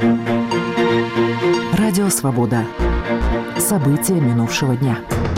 Радио «Свобода». События минувшего дня.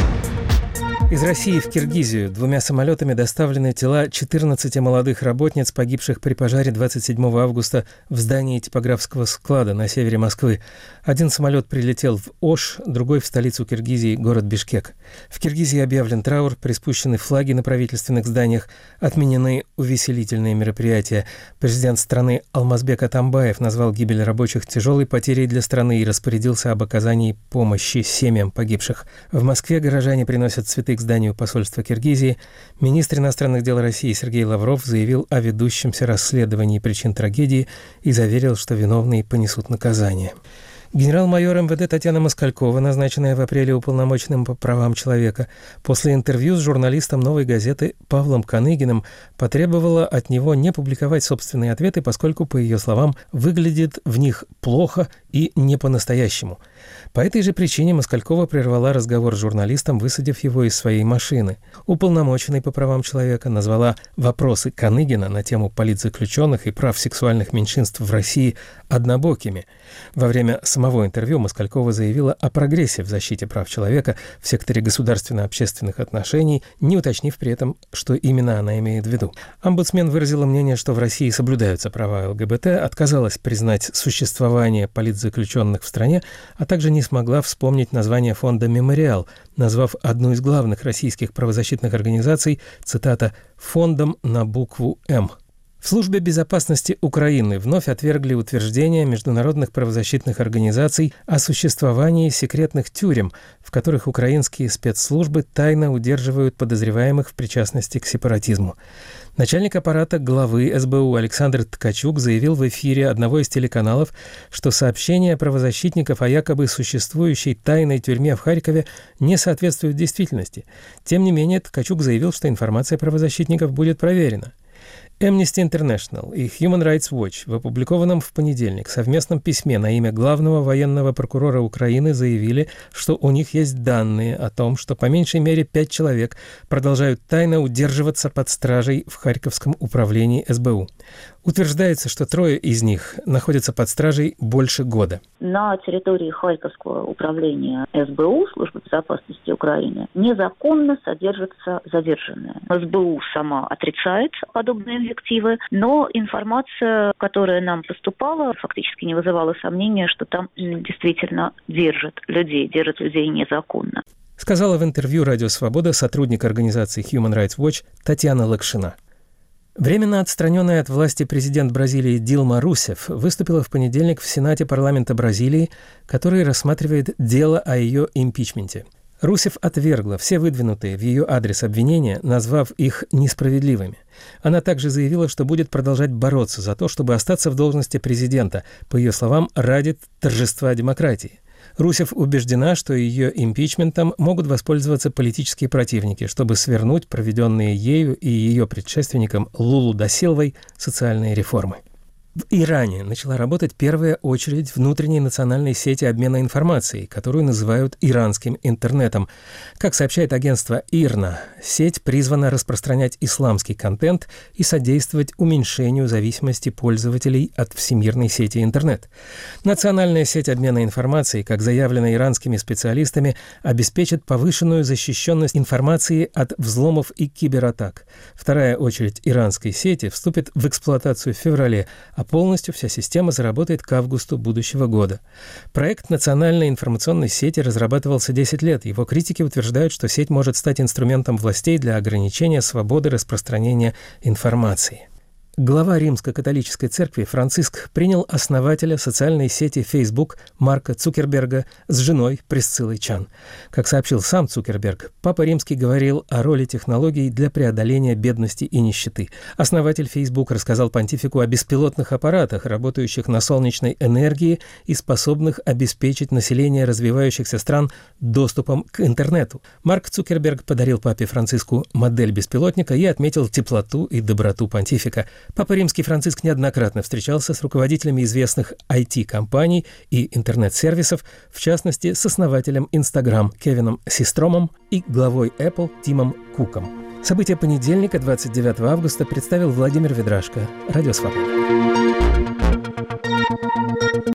Из России в Киргизию 2 самолетами доставлены тела 14 молодых работниц, погибших при пожаре 27 августа в здании типографского склада на севере Москвы. Один самолет прилетел в Ош, другой в столицу Киргизии, город Бишкек. В Киргизии объявлен траур, приспущены флаги на правительственных зданиях, отменены увеселительные мероприятия. Президент страны Алмазбек Атамбаев назвал гибель рабочих тяжелой потерей для страны и распорядился об оказании помощи семьям погибших. В Москве горожане приносят цветы к зданию посольства Киргизии. Министр иностранных дел России Сергей Лавров заявил о ведущемся расследовании причин трагедии и заверил, что виновные понесут наказание. Генерал-майор МВД Татьяна Москалькова, назначенная в апреле уполномоченным по правам человека, после интервью с журналистом «Новой газеты» Павлом Каныгиным потребовала от него не публиковать собственные ответы, поскольку, по ее словам, выглядит в них плохо и не по-настоящему. По этой же причине Москалькова прервала разговор с журналистом, высадив его из своей машины. Уполномоченный по правам человека назвала вопросы Каныгина на тему политзаключенных и прав сексуальных меньшинств в России однобокими. Во время самого интервью Москалькова заявила о прогрессе в защите прав человека в секторе государственно-общественных отношений, не уточнив при этом, что именно она имеет в виду. Омбудсмен выразила мнение, что в России соблюдаются права ЛГБТ, отказалась признать существование политзаключенных в стране, а также не смогла вспомнить название фонда «Мемориал», назвав одну из главных российских правозащитных организаций, цитата, «фондом на букву «М». В Службе безопасности Украины вновь отвергли утверждения международных правозащитных организаций о существовании секретных тюрем, в которых украинские спецслужбы тайно удерживают подозреваемых в причастности к сепаратизму. Начальник аппарата главы СБУ Александр Ткачук заявил в эфире одного из телеканалов, что сообщения правозащитников о якобы существующей тайной тюрьме в Харькове не соответствуют действительности. Тем не менее, Ткачук заявил, что информация правозащитников будет проверена. Amnesty International и Human Rights Watch в опубликованном в понедельник совместном письме на имя главного военного прокурора Украины заявили, что у них есть данные о том, что по меньшей мере 5 человек продолжают тайно удерживаться под стражей в Харьковском управлении СБУ. Утверждается, что 3 из них находятся под стражей больше года. На территории Харьковского управления СБУ, Службы безопасности Украины, незаконно содержатся задержанные. СБУ сама отрицает подобные инвективы, но информация, которая нам поступала, фактически не вызывала сомнения, что там действительно держат людей незаконно. Сказала в интервью «Радио Свобода» сотрудник организации Human Rights Watch Татьяна Лакшина. Временно отстраненная от власти президент Бразилии Дилма Русефф выступила в понедельник в Сенате парламента Бразилии, который рассматривает дело о ее импичменте. Русефф отвергла все выдвинутые в ее адрес обвинения, назвав их несправедливыми. Она также заявила, что будет продолжать бороться за то, чтобы остаться в должности президента, по ее словам, ради торжества демократии. Русефф убеждена, что ее импичментом могут воспользоваться политические противники, чтобы свернуть проведенные ею и ее предшественником Лулу да Силвой социальные реформы. В Иране начала работать первая очередь внутренней национальной сети обмена информацией, которую называют иранским интернетом. Как сообщает агентство ИРНА, сеть призвана распространять исламский контент и содействовать уменьшению зависимости пользователей от всемирной сети интернет. Национальная сеть обмена информацией, как заявлено иранскими специалистами, обеспечит повышенную защищенность информации от взломов и кибератак. Вторая очередь иранской сети вступит в эксплуатацию в феврале, а полностью вся система заработает к августу будущего года. Проект национальной информационной сети разрабатывался 10 лет. Его критики утверждают, что сеть может стать инструментом властей для ограничения свободы распространения информации. Глава Римско-католической церкви Франциск принял основателя социальной сети Facebook Марка Цукерберга с женой Присциллой Чан. Как сообщил сам Цукерберг, Папа Римский говорил о роли технологий для преодоления бедности и нищеты. Основатель Facebook рассказал понтифику о беспилотных аппаратах, работающих на солнечной энергии и способных обеспечить население развивающихся стран доступом к интернету. Марк Цукерберг подарил папе Франциску модель беспилотника и отметил теплоту и доброту понтифика. Папа Римский Франциск неоднократно встречался с руководителями известных IT-компаний и интернет-сервисов, в частности, с основателем Instagram Кевином Систромом и главой Apple Тимом Куком. События понедельника, 29 августа, представил Владимир Ведрашко. Радио «Свобода».